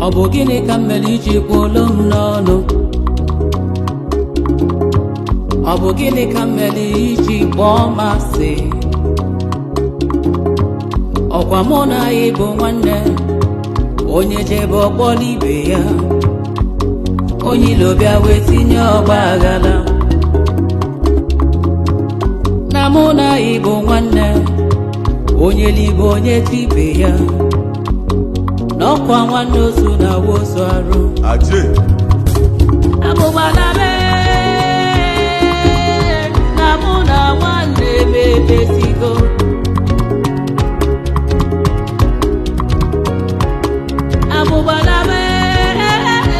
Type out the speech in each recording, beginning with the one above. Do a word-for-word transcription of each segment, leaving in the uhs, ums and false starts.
Ọ bụ gịnị ka m mere iji kwuolu m n'ọnụ? Ọ bụ gịnị ka m mere iji kpọọ m asị? Ọkwa mụ na ya bụ nwanne, onye jebe ọkpọla ibe ya, onye ilo bịa wee tinye ọgba aghara. Na mụ na ya bụ nwanne, onye libe onye tibe ya, n'ọkwa nwanne ozu na wozu arụ. Abụgbala mee na mụ na nwanne m ebesigo. Abụgbala mee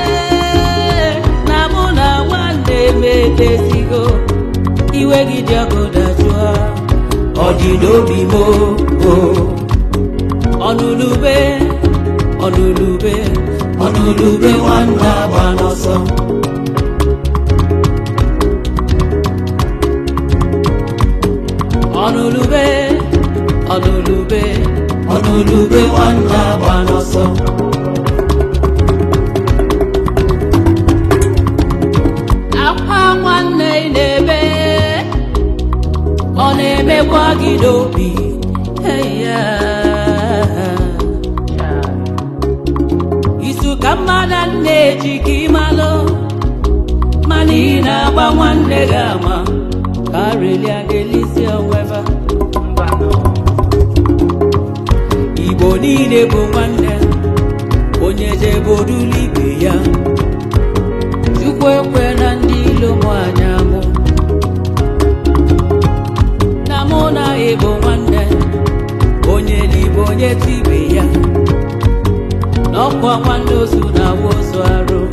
na mụ na nwanne m ebesigo. Iwe gị dị ọkụ dajụọ, ọ dị n'obi m o. Ọnụlube Ọnụlube, ọnụlube nwanne agba n'ọsọ. Ọnụlube, ọnụlube, ọnụlube nwanne agba n'ọsọ. Akwa nwanne ị na-ebe, ọ na-emekwa gị n'obi. Ka mmadụ na-eji ka ịmalụ, mana ị na-agba nwanne gị ama ka arịlịa ga-elisi onweba. Igbo niile bụ nwanne, onye jebe odulu ibe ya. Chukwu ekwe na ndị ilo mụ anya mụ. Na mụ na ya bụ nwanne, onye libe onye tibe ya, n'ọkwa nwanne ozu na wozu arụ.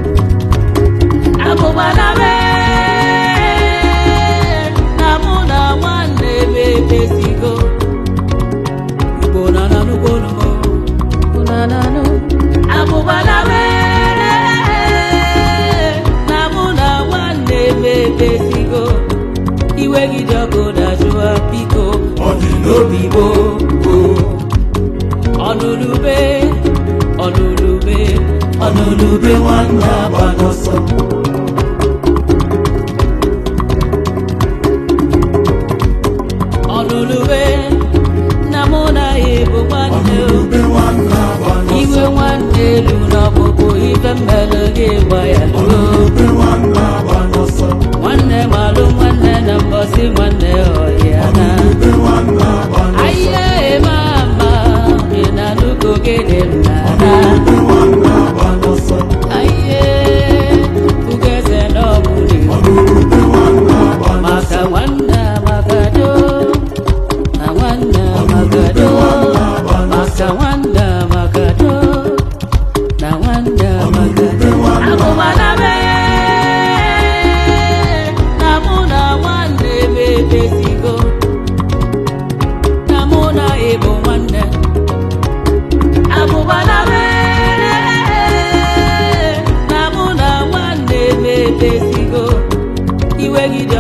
Abụgbala mee na mụ na nwanne m ebesigo. Igbo na nanụgo n'ugbo na nanụ. Abụgbala mee na mụ na nwanne m ebesigo. Iwe gị dị ọkụ dajụọ biko, ọ dị n'obi gboo. Ọnụlube, ọnụlube, ọnụlube nwanne agba n'ọsọ. Ọnụlube na mụ na ya bụ nwanne, iwe nwanne elu n'ọkpụkpụ ife mmele gị gba ya luo. Nwanne malụ nwanne na mbọsị nwanne ọhịa na ahịa mama ị na-anụgo gịnị m na-ana. Aye, ugeze n'ọbụla maka nwanne magado, na nwanne magado, maka nwanne magado, na nwanne magado. Abụgbala mee na mụ na nwanne m ebesigo. Na mụ na ịbụ nwanne. Abụgbala mee na mụ na nwanne m ebesigo. Iwe gị dị